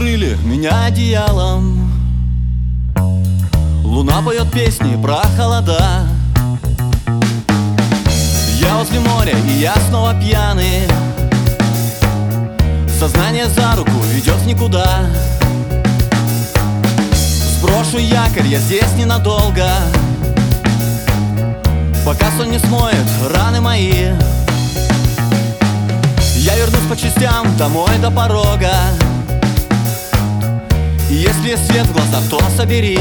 укрыли меня одеялом. Луна поет песни про холода. Я возле моря, и я снова пьяный. Сознание за руку ведет в никуда. Сброшу якорь, я здесь ненадолго, пока сон не смоет раны мои. Я вернусь по частям домой до порога, и если есть свет в глазах, то собери.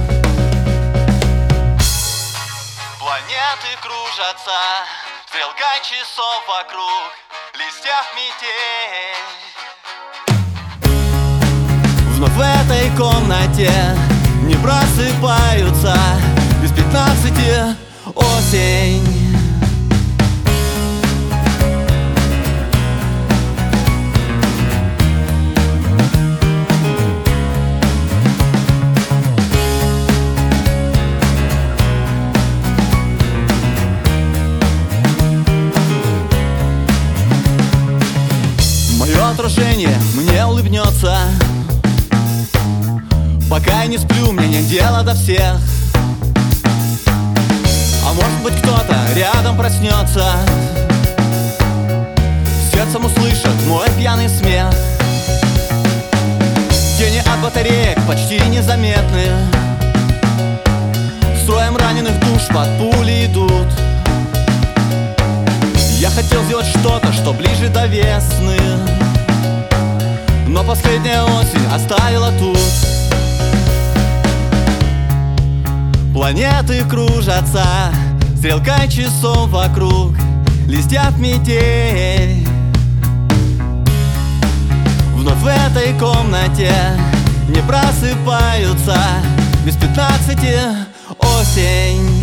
Планеты кружатся, стрелкой часов вокруг, листьев метель. Вновь в этой комнате не просыпаются без 15 осень. Мое отражение мне улыбнется. Пока я не сплю, мне нет дела до всех. А может быть, кто-то рядом проснется, сердцем услышит мой пьяный смех. Тени от батареек почти незаметны, строем раненых душ под пули идут. Я хотел сделать что-то, что ближе до весны, но последняя осень оставила тут. Планеты кружатся, стрелкой часов вокруг, листьев метель. Вновь в этой комнате не просыпаются без 15 осень.